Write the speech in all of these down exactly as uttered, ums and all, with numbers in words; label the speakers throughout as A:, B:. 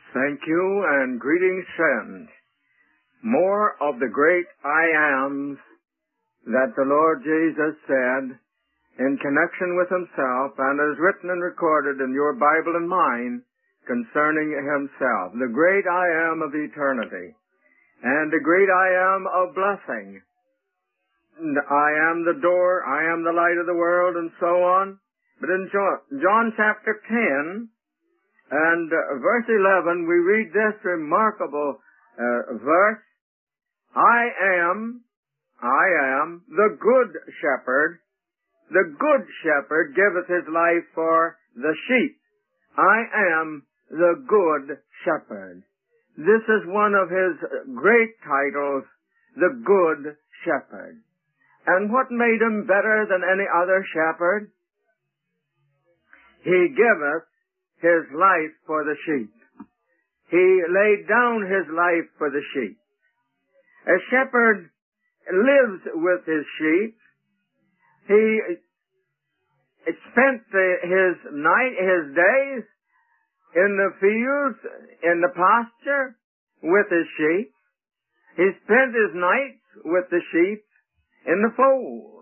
A: Thank you, and greetings send. More of the great I ams that the Lord Jesus said in connection with himself and is written and recorded in your Bible and mine concerning himself. The great I am of eternity and the great I am of blessing. I am the door, I am the light of the world, and so on. But in John chapter ten, and uh, verse eleven, we read this remarkable uh, verse. I am, I am the good shepherd. The good shepherd giveth his life for the sheep. I am the good shepherd. This is one of his great titles, the good shepherd. And what made him better than any other shepherd? He giveth his life for the sheep. He laid down his life for the sheep. A shepherd lives with his sheep. He spent the, his night, his days in the fields, in the pasture with his sheep. He spent his nights with the sheep in the fold.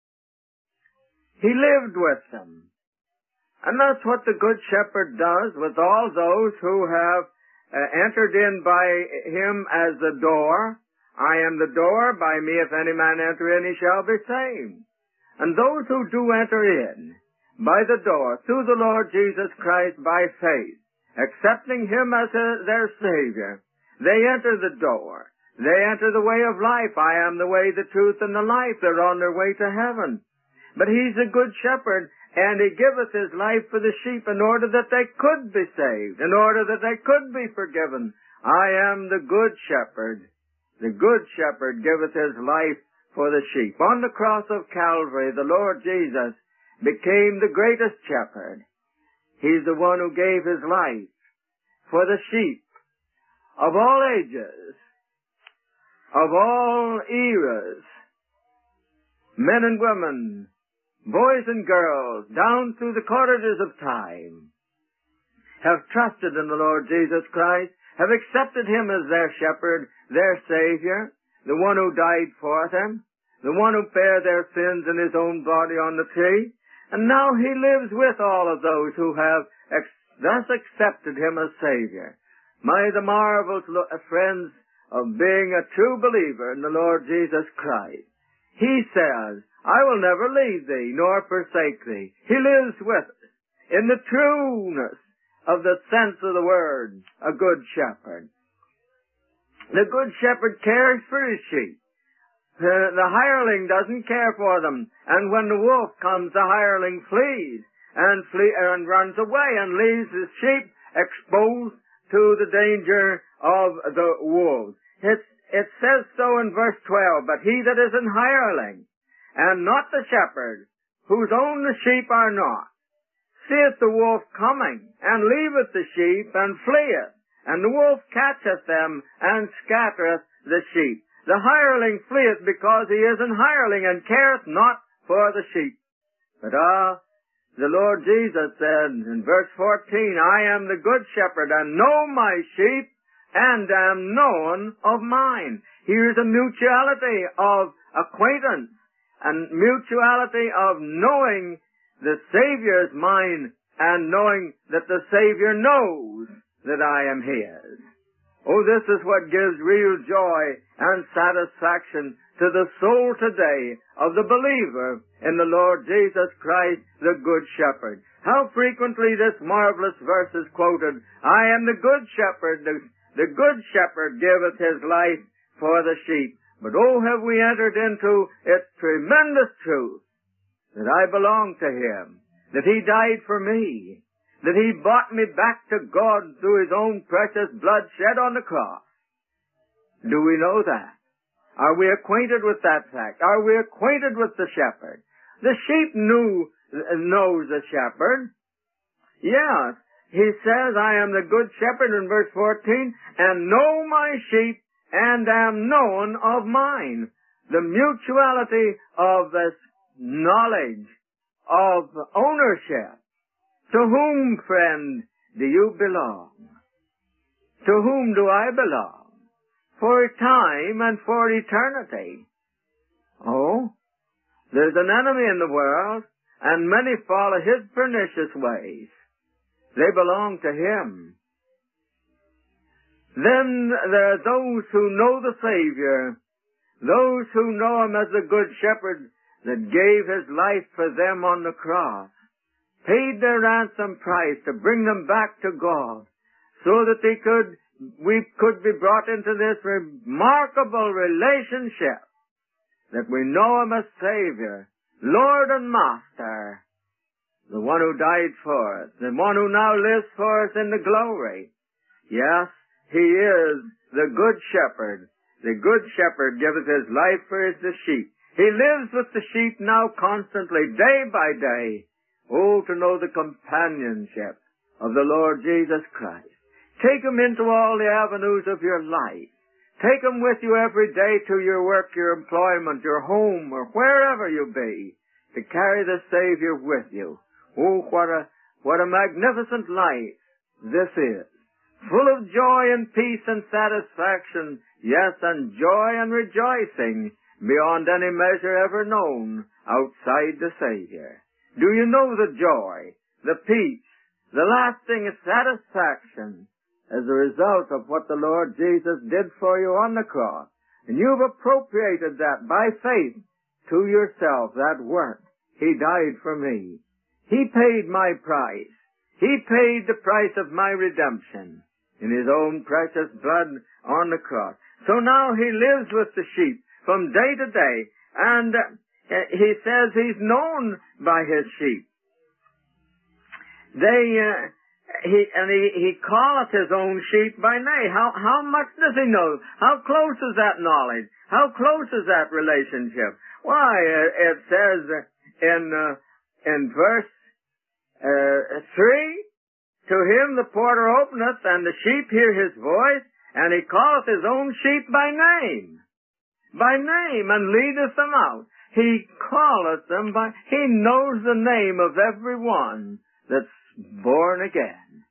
A: He lived with them. And that's what the Good Shepherd does with all those who have uh, entered in by him as the door. I am the door, by me if any man enter in, he shall be saved. And those who do enter in by the door, through the Lord Jesus Christ by faith, accepting him as a, their Savior, they enter the door. They enter the way of life. I am the way, the truth, and the life. They're on their way to heaven. But he's a good shepherd, and he giveth his life for the sheep in order that they could be saved, in order that they could be forgiven. I am the good shepherd. The good shepherd giveth his life for the sheep. On the cross of Calvary, the Lord Jesus became the greatest shepherd. He's the one who gave his life for the sheep of all ages, of all eras, men and women, boys and girls, down through the corridors of time, have trusted in the Lord Jesus Christ, have accepted him as their shepherd, their Savior, the one who died for them, the one who bare their sins in his own body on the tree, and now he lives with all of those who have ex- thus accepted him as Savior. My, the marvelous lo- friends of being a true believer in the Lord Jesus Christ. He says, I will never leave thee nor forsake thee. He lives with us in the trueness of the sense of the word, a good shepherd. The good shepherd cares for his sheep. Uh, the hireling doesn't care for them. And when the wolf comes, the hireling flees and, flee, and runs away and leaves his sheep exposed to the danger of the wolves. It's, it says so in verse twelve, but he that is an hireling, and not the shepherd, whose own the sheep are not, seeth the wolf coming, and leaveth the sheep, and fleeth, and the wolf catcheth them, and scattereth the sheep. The hireling fleeth because he is an hireling, and careth not for the sheep. But ah, the Lord Jesus said in verse fourteen, I am the good shepherd, and know my sheep, and am known of mine. Here's a mutuality of acquaintance, and mutuality of knowing the Savior's mine and knowing that the Savior knows that I am his. Oh, this is what gives real joy and satisfaction to the soul today of the believer in the Lord Jesus Christ, the Good Shepherd. How frequently this marvelous verse is quoted. I am the Good Shepherd. The, the Good Shepherd giveth his life for the sheep. But oh, have we entered into its tremendous truth that I belong to him, that he died for me, that he bought me back to God through his own precious blood shed on the cross. Do we know that? Are we acquainted with that fact? Are we acquainted with the shepherd? The sheep knew, knows the shepherd. Yes, he says, I am the good shepherd in verse fourteen, and know my sheep, and am known of mine. The mutuality of this knowledge of ownership. To whom, friend, do you belong? To whom do I belong? For time and for eternity. Oh, there's an enemy in the world, and many follow his pernicious ways. They belong to him. Then there are those who know the Savior, those who know him as the Good Shepherd that gave his life for them on the cross, paid their ransom price to bring them back to God, so that they could, we could be brought into this remarkable relationship, that we know him as Savior, Lord and Master, the one who died for us, the one who now lives for us in the glory. Yes, he is the Good Shepherd. The Good Shepherd giveth his life for his the sheep. He lives with the sheep now constantly, day by day. Oh, to know the companionship of the Lord Jesus Christ. Take him into all the avenues of your life. Take him with you every day to your work, your employment, your home, or wherever you be, to carry the Savior with you. Oh, what a, what a magnificent life this is. Full of joy and peace and satisfaction, yes, and joy and rejoicing beyond any measure ever known outside the Savior. Do you know the joy, the peace, the lasting satisfaction as a result of what the Lord Jesus did for you on the cross? And you've appropriated that by faith to yourself, that work. He died for me. He paid my price. He paid the price of my redemption in his own precious blood on the cross. So now he lives with the sheep from day to day, and uh, he says he's known by his sheep. They, uh, he, and he, he calleth his own sheep by name. How, how much does he know? How close is that knowledge? How close is that relationship? Why, it says in, uh, in verse, uh, three, to him the porter openeth, and the sheep hear his voice, and he calleth his own sheep by name. By name, and leadeth them out. He calleth them by, he knows the name of every one that's born again.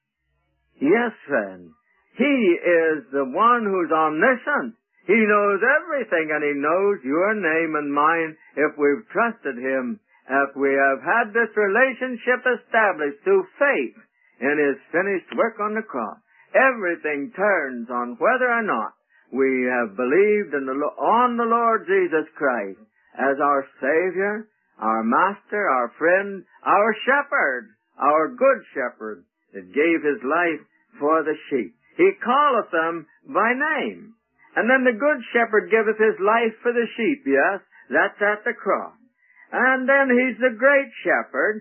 A: Yes, friend. He is the one who's omniscient. He knows everything, and he knows your name and mine if we've trusted him, if we have had this relationship established through faith in his finished work on the cross. Everything turns on whether or not we have believed in the, on the Lord Jesus Christ as our Savior, our Master, our friend, our Shepherd, our Good Shepherd that gave his life for the sheep. He calleth them by name. And then the Good Shepherd giveth his life for the sheep, yes, that's at the cross. And then he's the Great Shepherd.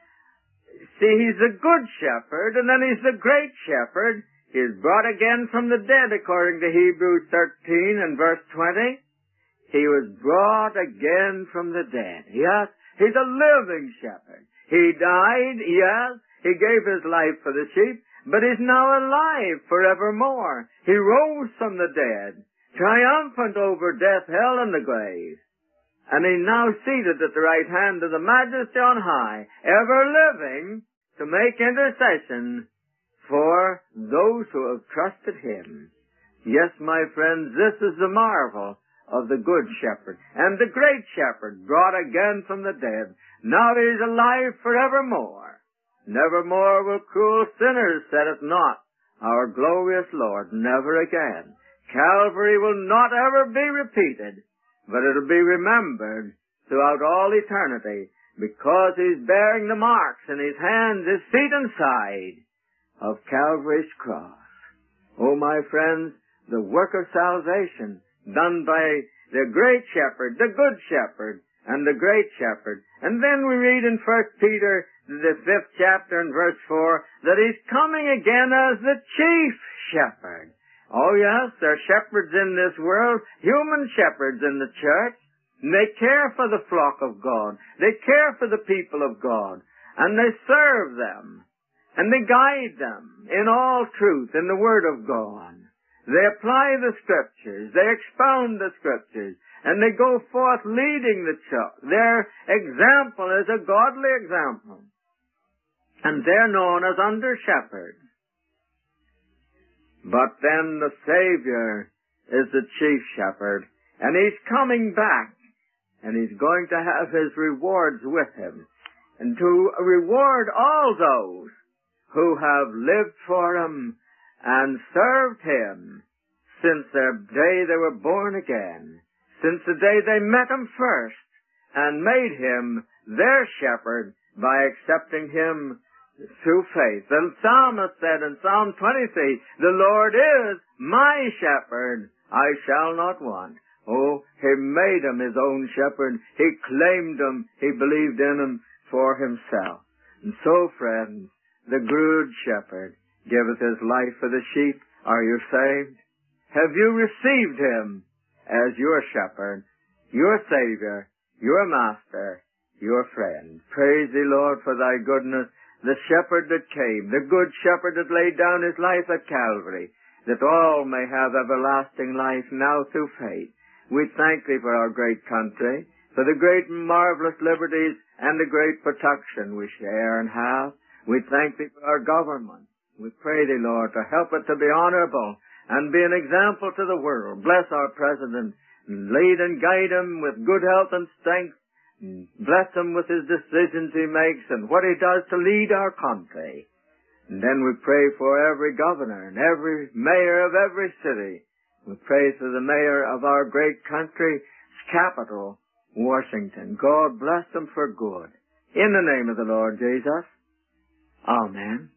A: See, he's the Good Shepherd, and then he's the Great Shepherd. He's brought again from the dead, according to Hebrews thirteen and verse twenty. He was brought again from the dead. Yes, he's a living shepherd. He died, yes, he gave his life for the sheep, but he's now alive forevermore. He rose from the dead, triumphant over death, hell, and the grave. And he's now seated at the right hand of the Majesty on high, ever living to make intercession for those who have trusted him. Yes, my friends, this is the marvel of the Good Shepherd. And the Great Shepherd, brought again from the dead, now he's alive forevermore. Nevermore will cruel sinners set it not, our glorious Lord, never again. Calvary will not ever be repeated, but it'll be remembered throughout all eternity, because he's bearing the marks in his hands, his feet and side of Calvary's cross. Oh, my friends, the work of salvation done by the Great Shepherd, the Good Shepherd, and the Great Shepherd. And then we read in First Peter, the fifth chapter and verse four, that he's coming again as the Chief Shepherd. Oh yes, there are shepherds in this world, human shepherds in the church, and they care for the flock of God. They care for the people of God, and they serve them, and they guide them in all truth, in the Word of God. They apply the Scriptures, they expound the Scriptures, and they go forth leading the church. Their example is a godly example, and they're known as under-shepherds. But then the Savior is the chief shepherd, and he's coming back, and he's going to have his rewards with him, and to reward all those who have lived for him and served him since their day they were born again, since the day they met him first and made him their shepherd by accepting him through faith. The psalmist said in Psalm twenty-three, "The Lord is my shepherd, I shall not want." Oh, he made him his own shepherd. He claimed him. He believed in him for himself. And so, friends, the good shepherd giveth his life for the sheep. Are you saved? Have you received him as your shepherd, your Savior, your Master, your friend? Praise thee, Lord, for thy goodness. The shepherd that came, the good shepherd that laid down his life at Calvary, that all may have everlasting life now through faith. We thank thee for our great country, for the great and marvelous liberties and the great protection we share and have. We thank thee for our government. We pray thee, Lord, to help it to be honorable and be an example to the world. Bless our president, and lead and guide him with good health and strength. Bless him with his decisions he makes and what he does to lead our country. And then we pray for every governor and every mayor of every city. We pray for the mayor of our great country's capital, Washington. God bless them for good. In the name of the Lord Jesus. Amen.